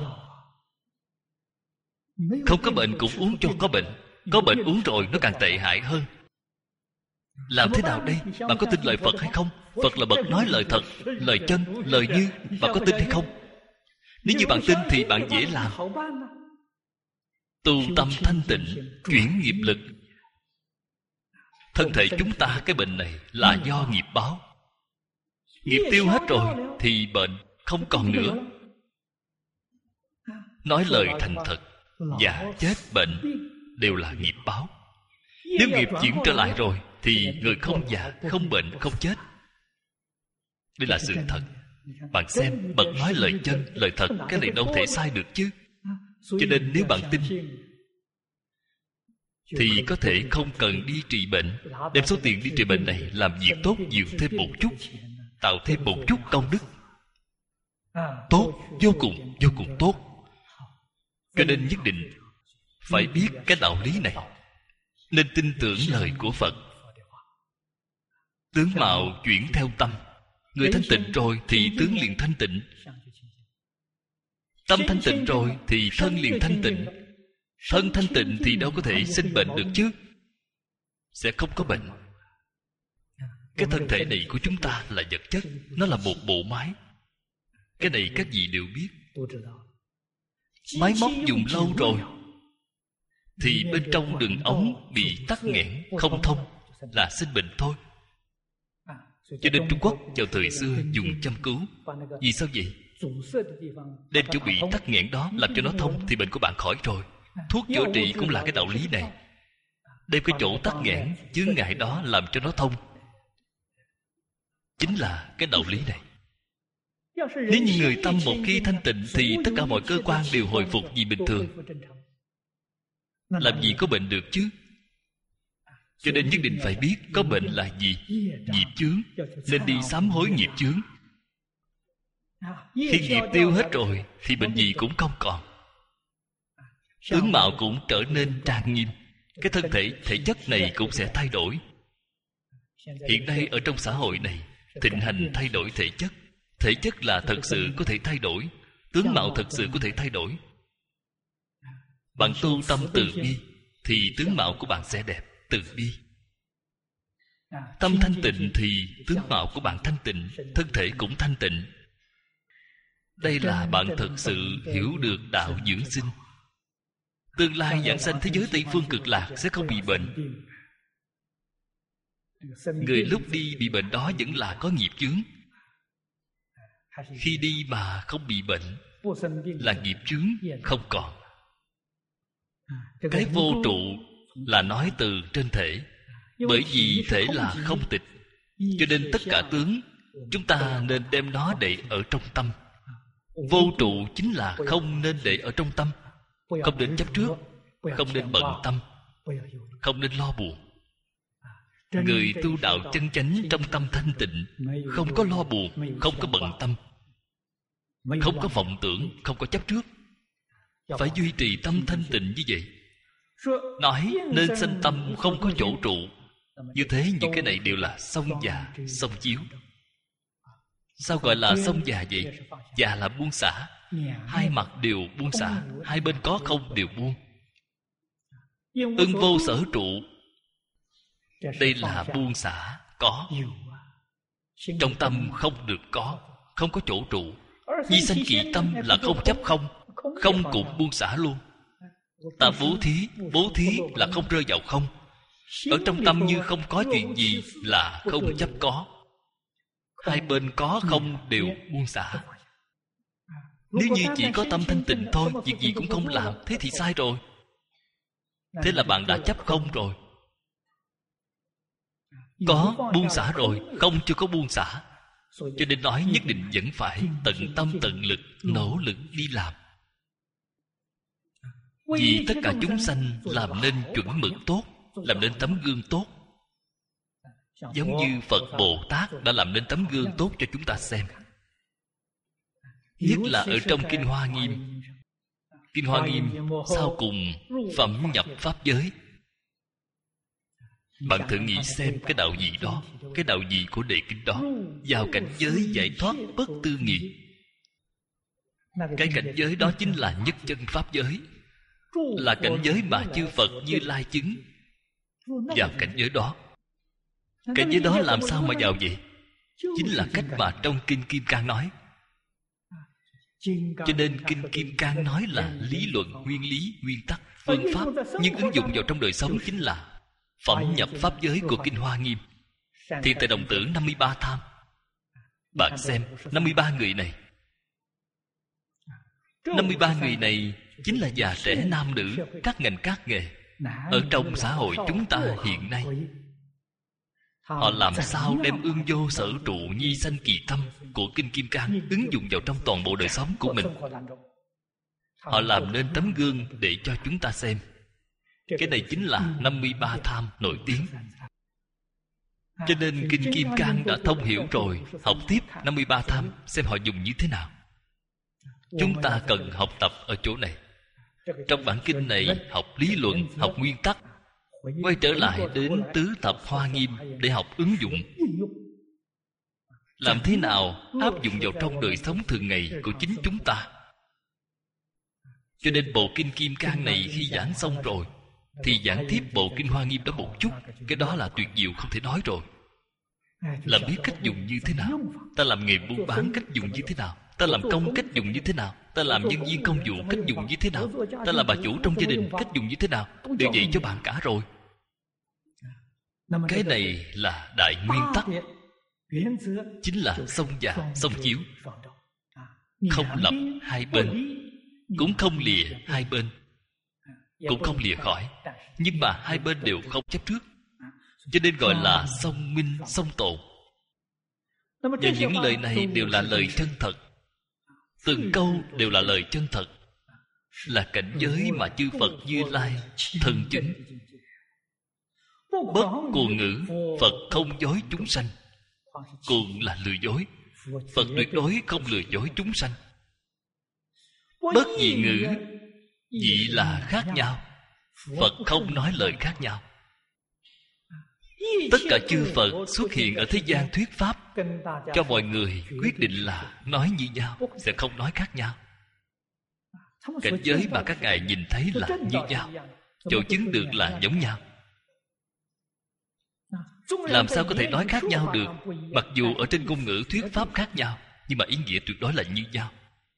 Không có bệnh cũng uống cho có bệnh. Có bệnh uống rồi nó càng tệ hại hơn. Làm thế nào đây? Bạn có tin lời Phật hay không? Phật là bậc nói lời thật, lời chân, lời như. Bạn có tin hay không? Nếu như bạn tin thì bạn dễ làm. Tu tâm thanh tịnh, chuyển nghiệp lực. Thân thể chúng ta cái bệnh này là do nghiệp báo. Nghiệp tiêu hết rồi thì bệnh không còn nữa. Nói lời thành thật, già chết bệnh đều là nghiệp báo. Nếu nghiệp chuyển trở lại rồi thì người không già, không bệnh, không chết. Đây là sự thật. Bạn xem, bậc nói lời chân, lời thật, cái này đâu thể sai được chứ. Cho nên nếu bạn tin thì có thể không cần đi trị bệnh. Đem số tiền đi trị bệnh này làm việc tốt nhiều thêm một chút, tạo thêm một chút công đức. Tốt, vô cùng, vô cùng tốt. Cho nên nhất định phải biết cái đạo lý này. Nên tin tưởng lời của Phật. Tướng mạo chuyển theo tâm. Người thanh tịnh rồi thì tướng liền thanh tịnh. Tâm thanh tịnh rồi thì thân liền thanh tịnh. Thân thanh tịnh thì đâu có thể sinh bệnh được chứ. Sẽ không có bệnh. Cái thân thể này của chúng ta là vật chất. Nó là một bộ máy. Cái này các vị đều biết. Máy móc dùng lâu rồi thì bên trong đường ống bị tắc nghẽn, không thông, là sinh bệnh thôi. Cho nên Trung Quốc vào thời xưa dùng châm cứu. Vì sao vậy? Đem chỗ bị tắc nghẽn đó làm cho nó thông thì bệnh của bạn khỏi rồi. Thuốc chữa trị cũng là cái đạo lý này. Đem cái chỗ tắc nghẽn, chướng ngại đó làm cho nó thông. Chính là cái đạo lý này. Nếu như người tâm một khi thanh tịnh thì tất cả mọi cơ quan đều hồi phục vì bình thường. Làm gì có bệnh được chứ? Cho nên nhất định phải biết có bệnh là gì. Nghiệp chướng. Nên đi sám hối nghiệp chướng. Khi nghiệp tiêu hết rồi thì bệnh gì cũng không còn. Tướng mạo cũng trở nên trang nghiêm. Cái thân thể, thể chất này cũng sẽ thay đổi. Hiện nay ở trong xã hội này thịnh hành thay đổi thể chất. Thể chất là thật sự có thể thay đổi. Tướng mạo thật sự có thể thay đổi. Bạn tu tâm từ bi thì tướng mạo của bạn sẽ đẹp, từ bi. Tâm thanh tịnh thì tướng mạo của bạn thanh tịnh, thân thể cũng thanh tịnh. Đây là bạn thật sự hiểu được đạo dưỡng sinh. Tương lai giảng sanh thế giới Tây Phương Cực Lạc sẽ không bị bệnh. Người lúc đi bị bệnh đó vẫn là có nghiệp chướng. Khi đi mà không bị bệnh là nghiệp chướng không còn. Cái vô trụ là nói từ trên thể. Bởi vì thể là không tịch, cho nên tất cả tướng chúng ta nên đem nó để ở trong tâm. Vô trụ chính là không nên để ở trong tâm. Không nên chấp trước, không nên bận tâm, không nên lo buồn. Người tu đạo chân chánh trong tâm thanh tịnh, không có lo buồn, không có bận tâm, không có vọng tưởng, không có chấp trước. Phải duy trì tâm thanh tịnh như vậy. Nói nên sanh tâm không có chỗ trụ. Như thế những cái này đều là song già, song chiếu. Sao gọi là song già vậy? Già là buông xả. Hai mặt đều buông xả. Hai bên có không đều buông. Ưng vô sở trụ. Đây là buông xả có. Trong tâm không được có, không có chỗ trụ. Di sanh kỳ tâm là không chấp không. Không cũng buông xả luôn. Ta bố thí, bố thí là không rơi vào không. Ở trong tâm như không có chuyện gì là không chấp có. Hai bên có không đều buông xả. Nếu như chỉ có tâm thanh tịnh thôi, việc gì cũng không làm, thế thì sai rồi. Thế là bạn đã chấp không rồi. Có buông xả rồi, không chưa có buông xả. Cho nên nói nhất định vẫn phải tận tâm tận lực, nỗ lực đi làm. Vì tất cả chúng sanh làm nên chuẩn mực tốt, làm nên tấm gương tốt. Giống như Phật Bồ Tát đã làm nên tấm gương tốt cho chúng ta xem. Nhất là ở trong Kinh Hoa Nghiêm, Kinh Hoa Nghiêm sau cùng phẩm nhập pháp giới. Bạn thử nghĩ xem cái đạo gì đó, cái đạo gì của đề kinh đó, vào cảnh giới giải thoát bất tư nghị. Cái cảnh giới đó chính là nhất chân pháp giới, là cảnh giới mà chư Phật Như Lai chứng. Vào cảnh giới đó, cảnh giới đó làm sao mà vào vậy? Chính là cách mà trong Kinh Kim Cang nói. Cho nên Kinh Kim Cang nói là lý luận, nguyên lý, nguyên tắc, phương pháp, nhưng ứng dụng vào trong đời sống chính là phẩm nhập pháp giới của Kinh Hoa Nghiêm. Thiện tài đồng tử năm mươi ba tham. Bạn xem năm mươi ba người này, năm mươi ba người này chính là già trẻ nam nữ, các ngành các nghề ở trong xã hội chúng ta hiện nay. Họ làm sao đem ương vô sở trụ nhi sanh kỳ thâm của Kinh Kim Cang ứng dụng vào trong toàn bộ đời sống của mình. Họ làm nên tấm gương để cho chúng ta xem. Cái này chính là năm mươi ba tham nổi tiếng. Cho nên Kinh Kim Cang đã thông hiểu rồi, học tiếp năm mươi ba tham xem họ dùng như thế nào. Chúng ta cần học tập ở chỗ này. Trong bản kinh này học lý luận, học nguyên tắc, quay trở lại đến tứ thập Hoa Nghiêm để học ứng dụng. Làm thế nào áp dụng vào trong đời sống thường ngày của chính chúng ta. Cho nên bộ Kinh Kim Cang này khi giảng xong rồi thì giảng tiếp bộ Kinh Hoa Nghiêm đó một chút. Cái đó là tuyệt diệu không thể nói rồi. Làm biết cách dùng như thế nào, ta làm nghề buôn bán cách dùng như thế nào, ta làm công cách dùng như thế nào, ta làm nhân viên công vụ cách dùng như thế nào, ta làm bà chủ trong gia đình cách dùng như thế nào, đều dạy cho bạn cả rồi. Cái này là đại nguyên tắc, chính là song già song chiếu, không lập hai bên, cũng không lìa hai bên, cũng không lìa khỏi, nhưng mà hai bên đều không chấp trước, cho nên gọi là song minh song tồn. Và những lời này đều là lời chân thật, từng câu đều là lời chân thật, là cảnh giới mà chư Phật Như Lai thần chứng. Bất cuồng ngữ, Phật không dối chúng sanh. Cuồng là lừa dối, Phật tuyệt đối không lừa dối chúng sanh. Bất dị ngữ, dị là khác nhau, Phật không nói lời khác nhau. Tất cả chư Phật xuất hiện ở thế gian thuyết pháp, cho mọi người quyết định là nói như nhau, sẽ không nói khác nhau. Cảnh giới mà các ngài nhìn thấy là như nhau, chỗ chứng được là giống nhau. Làm sao có thể nói khác nhau được? Mặc dù ở trên ngôn ngữ thuyết pháp khác nhau, nhưng mà ý nghĩa tuyệt đối là như nhau.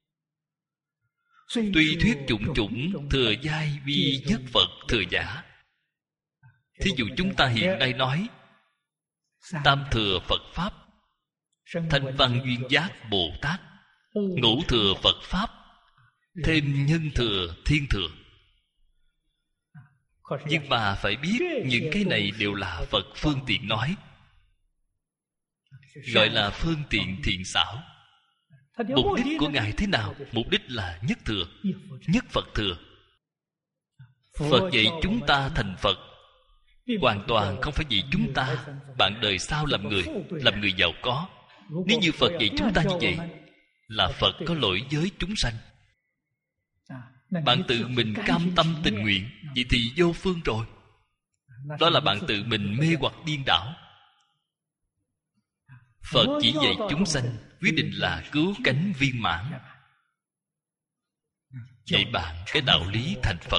Tuy thuyết chủng chủng, thừa giai vi nhất Phật thừa giả. Thí dụ chúng ta hiện nay nói tam thừa Phật Pháp, thanh văn duyên giác Bồ Tát, ngũ thừa Phật Pháp, thêm nhân thừa thiên thừa. Nhưng mà phải biết những cái này đều là Phật phương tiện nói, gọi là phương tiện thiện xảo. Mục đích của Ngài thế nào? Mục đích là nhất thừa, nhất Phật thừa. Phật dạy chúng ta thành Phật, hoàn toàn không phải vì chúng ta bạn đời sau làm người, làm người giàu có. Nếu như Phật dạy chúng ta như vậy, là Phật có lỗi với chúng sanh. Bạn tự mình cam tâm tình nguyện, vậy thì vô phương rồi. Đó là bạn tự mình mê hoặc điên đảo. Phật chỉ dạy chúng sanh, quyết định là cứu cánh viên mãn, dạy bạn cái đạo lý thành Phật.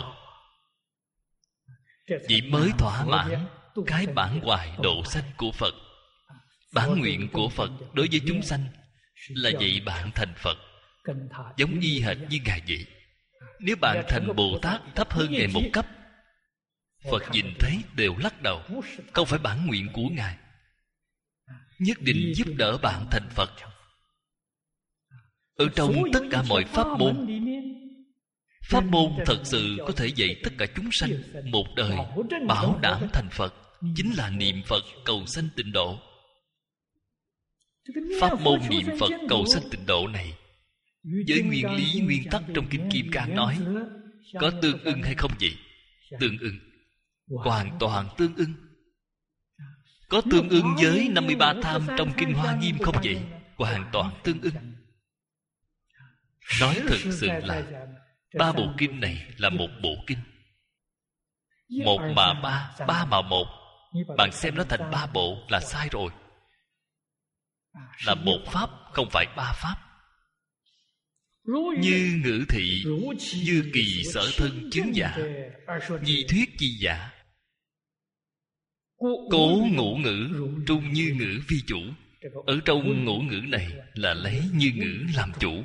Vậy mới thỏa mãn cái bản hoài độ sanh của Phật. Bản nguyện của Phật đối với chúng sanh là dạy bạn thành Phật, giống y hệt như Ngài vậy. Nếu bạn thành Bồ Tát thấp hơn Ngài một cấp, Phật nhìn thấy đều lắc đầu, không phải bản nguyện của Ngài. Nhất định giúp đỡ bạn thành Phật. Ở trong tất cả mọi pháp môn, pháp môn thật sự có thể dạy tất cả chúng sanh một đời bảo đảm thành Phật, chính là niệm Phật cầu sanh tịnh độ. Pháp môn niệm Phật cầu sanh tịnh độ này với nguyên lý nguyên tắc trong Kinh Kim Cang nói có tương ưng hay không vậy? Tương ưng, hoàn toàn tương ưng. Có tương ưng với năm mươi ba tham trong Kinh Hoa Nghiêm không vậy? Hoàn toàn tương ưng. Nói thực sự là Ba bộ kinh này là một bộ kinh. Một mà ba, ba mà một. Bạn xem nó thành ba bộ là sai rồi. Là một pháp, không phải ba pháp. Như ngữ thị, như kỳ sở thân chứng giả, di thuyết chi giả. Cố ngũ ngữ, trung như ngữ vi chủ. Ở trong ngũ ngữ này là lấy như ngữ làm chủ.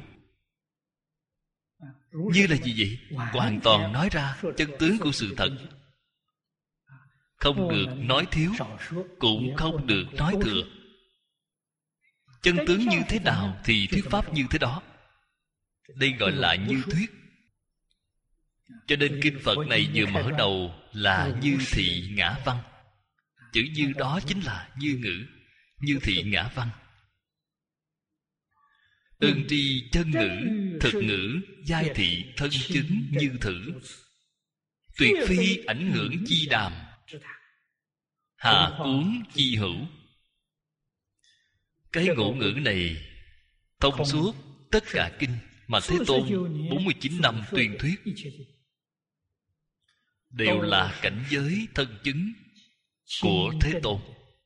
Như là gì vậy? Hoàn toàn nói ra chân tướng của sự thật. Không được nói thiếu, cũng không được nói thừa. Chân tướng như thế nào thì thuyết pháp như thế đó. Đây gọi là như thuyết. Cho nên kinh Phật này vừa mở đầu là như thị ngã văn. Chữ như đó chính là như ngữ, như thị ngã văn. Ưng tri chân ngữ, thực ngữ, giai thị thân chứng như thử. Tuyệt phi ảnh hưởng chi đàm, hà cuốn chi hữu. Cái ngũ ngữ này thông suốt tất cả kinh mà Thế Tôn bốn mươi chín năm tuyên thuyết, đều là cảnh giới thân chứng của Thế Tôn.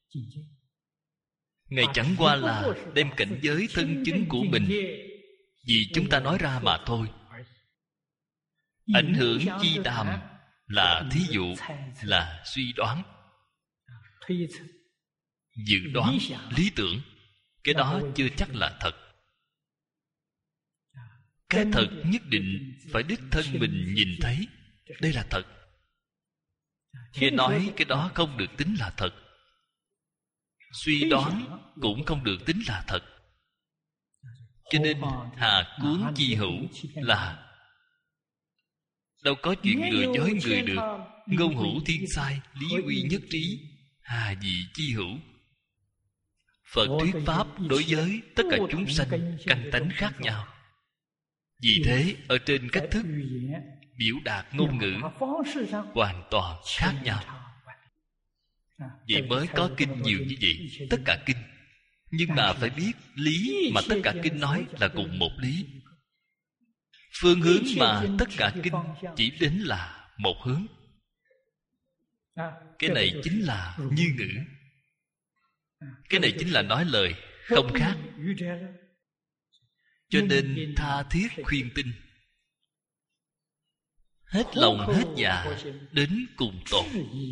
Ngài chẳng qua là đem cảnh giới thân chứng của mình vì chúng ta nói ra mà thôi. Ảnh hưởng chi đàm là thí dụ, là suy đoán, dự đoán, lý tưởng. Cái đó chưa chắc là thật. Cái thật nhất định phải đích thân mình nhìn thấy. Đây là thật. Nghe nói cái đó không được tính là thật. Suy đoán cũng không được tính là thật. Cho nên hà cuốn chi hữu là đâu có chuyện lừa dối người được. Ngôn hữu thiên sai, lý uy nhất trí, hà gì chi hữu. Phật thuyết pháp đối với tất cả chúng sanh căn tánh khác nhau. Vì thế ở trên cách thức biểu đạt ngôn ngữ hoàn toàn khác nhau. Vậy mới có kinh nhiều như vậy. Tất cả kinh. Nhưng mà phải biết lý mà tất cả kinh nói là cùng một lý. Phương hướng mà tất cả kinh chỉ đến là một hướng. Cái này chính là như ngữ. Cái này chính là nói lời, không khác. Cho nên tha thiết khuyên tin, hết lòng hết dạ đến cùng tột.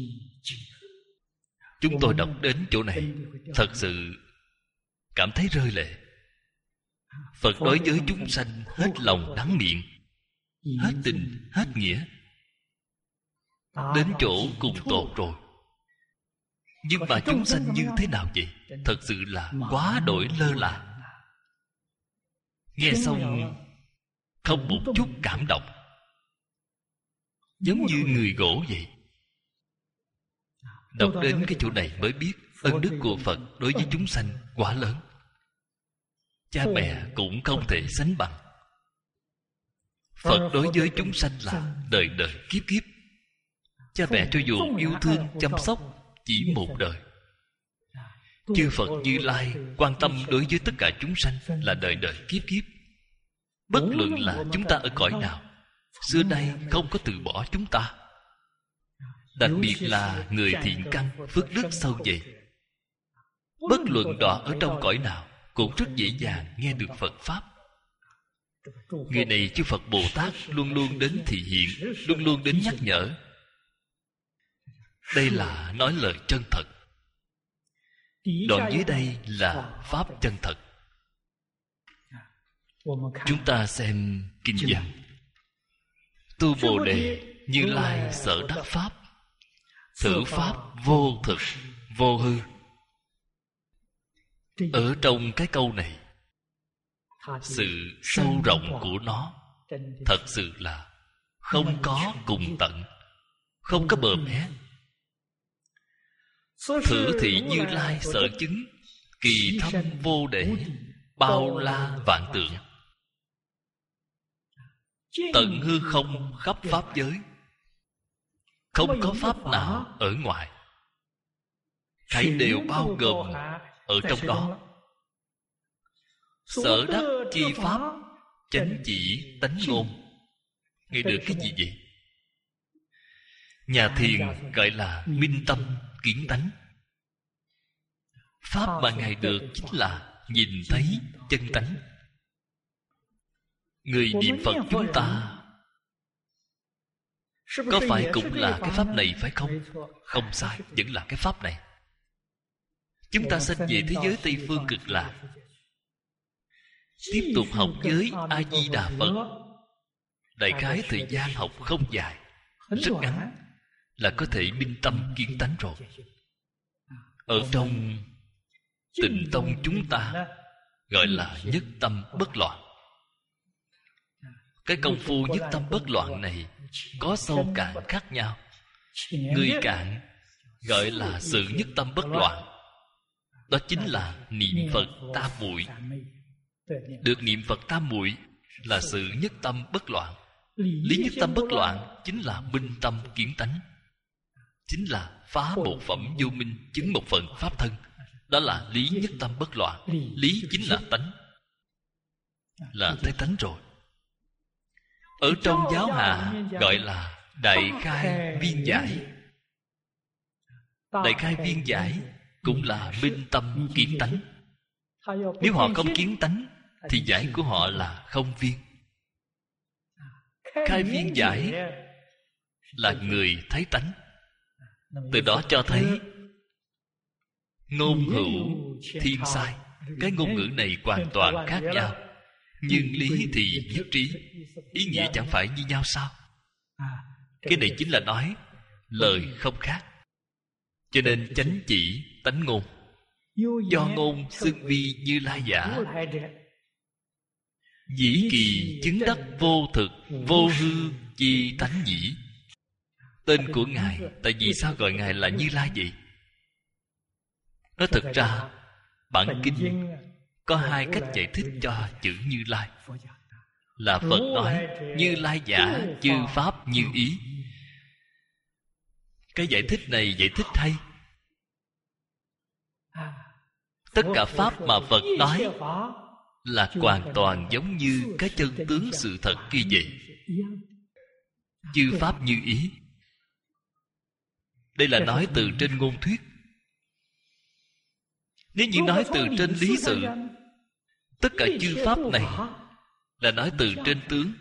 Chúng tôi đọc đến chỗ này thật sự cảm thấy rơi lệ. Phật đối với chúng sanh hết lòng đắng miệng, hết tình, hết nghĩa, đến chỗ cùng tột rồi. Nhưng mà chúng sanh như thế nào vậy? Thật sự là quá đổi lơ là. Nghe xong không một chút cảm động, giống như người gỗ vậy. Đọc đến cái chỗ này mới biết ân đức của Phật đối với chúng sanh quá lớn. Cha mẹ cũng không thể sánh bằng. Phật đối với chúng sanh là đời đời kiếp kiếp. Cha mẹ cho dù yêu thương chăm sóc chỉ một đời. Chư Phật Như Lai quan tâm đối với tất cả chúng sanh là đời đời kiếp kiếp. Bất luận là chúng ta ở cõi nào, xưa nay không có từ bỏ chúng ta. Đặc biệt là người thiện căn, phước đức sâu dày, bất luận đọa ở trong cõi nào cũng rất dễ dàng nghe được Phật Pháp. Người này chư Phật Bồ Tát luôn luôn đến thị hiện, luôn luôn đến nhắc nhở. Đây là nói lời chân thật. Đoạn dưới đây là Pháp chân thật. Chúng ta xem kinh văn. Tu Bồ Đề, Như Lai sở đắc Pháp, thử Pháp vô thực, vô hư. Ở trong cái câu này, sự sâu rộng của nó thật sự là không có cùng tận, không có bờ mé. Thử thị Như Lai sở chứng, kỳ thâm vô để, bao la vạn tượng. Tận hư không khắp pháp giới, không có pháp nào ở ngoài, thảy đều bao gồm ở trong đó. Sở đắc chi pháp, chánh chỉ tánh ngôn, Nghe được cái gì vậy? Nhà thiền gọi là minh tâm kiến tánh. Pháp mà Ngài được chính là nhìn thấy chân tánh. Người niệm Phật chúng ta có phải cũng là cái pháp này phải không? Không sai, vẫn là cái pháp này. Chúng ta sanh về thế giới Tây Phương Cực Lạc, tiếp tục học với A-di-đà Phật. Đại khái thời gian học không dài, rất ngắn, là có thể minh tâm kiến tánh rồi. Ở trong Tịnh Tông chúng ta gọi là nhất tâm bất loạn. Cái công phu nhất tâm bất loạn này có sâu cạn khác nhau. Người cạn gọi là sự nhất tâm bất loạn. Đó chính là niệm Phật tam muội. Được niệm Phật tam muội là sự nhất tâm bất loạn. Lý nhất tâm bất loạn chính là minh tâm kiến tánh, chính là phá một phẩm vô minh, chứng một phần pháp thân. Đó là lý nhất tâm bất loạn. Lý chính là tánh, là thấy tánh rồi. Ở trong giáo hạ gọi là đại khai viên giải. Đại khai viên giải cũng là minh tâm kiến tánh. Nếu họ không kiến tánh thì giải của họ là không viên. Khai viên giải là người thấy tánh. Từ đó cho thấy ngôn hữu thiên sai. Cái ngôn ngữ này hoàn toàn khác nhau, nhưng lý thì nhất trí. Ý nghĩa chẳng phải như nhau sao? Cái này chính là nói lời không khác. Cho nên chánh chỉ tánh ngôn. Do ngôn xưng vi Như Lai giả, dĩ kỳ chứng đắc vô thực vô hư chi tánh nhĩ. Tên của Ngài, tại vì sao gọi Ngài là Như Lai vậy? Nói thực ra bản kinh có hai cách giải thích cho chữ Như Lai. Là Phật nói Như Lai giả chư pháp như ý. Cái giải thích này giải thích hay. Tất cả pháp mà Phật nói là hoàn toàn giống như cái chân tướng sự thật kia vậy. Chư pháp như ý. Đây là nói từ trên ngôn thuyết. Nếu như nói từ trên lý sự, tất cả chư pháp này là nói từ trên tướng,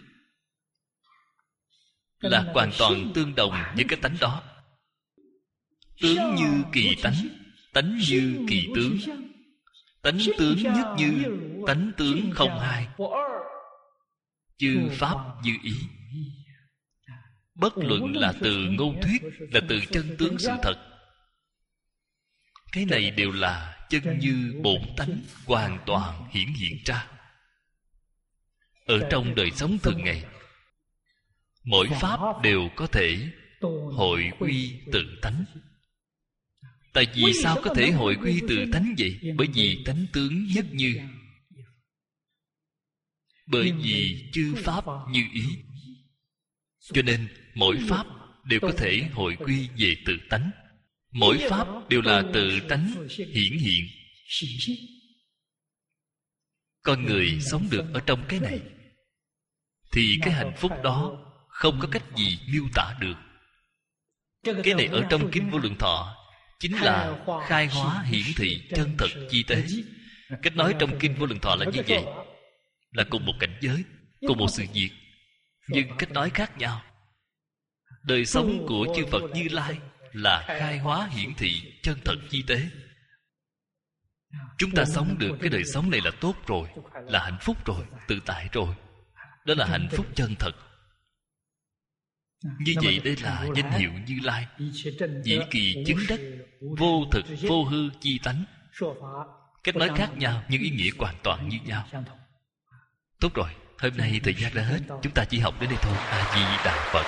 là hoàn toàn tương đồng với cái tánh đó. Tướng như kỳ tánh, tánh như kỳ tướng. Tánh tướng nhất như, tánh tướng không hai. Chư pháp như ý. Bất luận là từ ngôn thuyết, là từ chân tướng sự thật, cái này đều là chân như bổn tánh hoàn toàn hiển hiện ra. Ở trong đời sống thường ngày, mỗi pháp đều có thể hội quy tự tánh. Tại vì sao có thể hội quy tự tánh vậy? Bởi vì tánh tướng nhất như. Bởi vì chư pháp như ý. Cho nên mỗi pháp đều có thể hội quy về tự tánh. Mỗi pháp đều là tự tánh hiển hiện. Con người sống được ở trong cái này thì cái hạnh phúc đó không có cách gì miêu tả được. Cái này ở trong Kinh Vô Lượng Thọ chính là khai hóa hiển thị chân thật chi tế. Cách nói trong Kinh Vô Lượng Thọ là như vậy, là cùng một cảnh giới, cùng một sự việc, nhưng cách nói khác nhau. Đời sống của chư Phật Như Lai là khai hóa hiển thị chân thật chi tế. Chúng ta sống được cái đời sống này là tốt rồi, là hạnh phúc rồi, tự tại rồi. Đó là hạnh phúc chân thật. Như vậy đây là danh hiệu Như Lai, dĩ kỳ chứng đắc vô thực vô hư chi tánh. Cách nói khác nhau nhưng ý nghĩa hoàn toàn như nhau. Tốt rồi, hôm nay thời gian đã hết, chúng ta chỉ học đến đây thôi. A Di Đà Phật.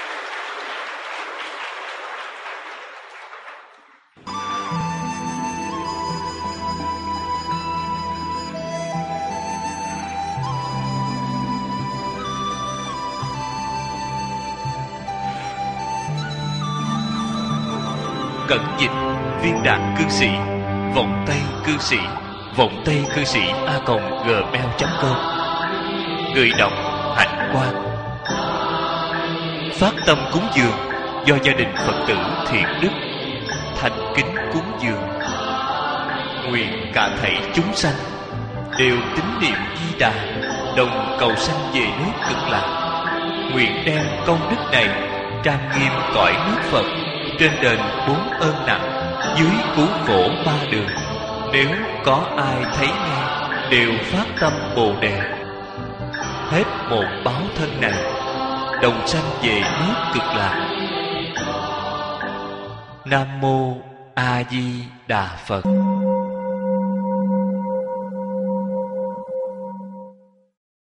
Cẩn dịch Viên Đạn Cư Sĩ, Vọng Tây Cư Sĩ, Vọng Tây Cư Sĩ a còng gmail chấm com. Người đọc Hạnh Quang. phát tâm cúng dường do gia đình Phật tử thiện đức thành kính cúng dường, nguyện cả thảy chúng sanh đều tín niệm Di Đà, đồng cầu sanh về nước Cực Lạc. Nguyện đem công đức này trang nghiêm cõi nước Phật, trên đền bốn ơn nặng, dưới cứu khổ ba đường. Nếu có ai thấy nghe đều phát tâm Bồ Đề, hết một báo thân này đồng sanh về nước Cực Lạc. Nam mô A Di Đà Phật.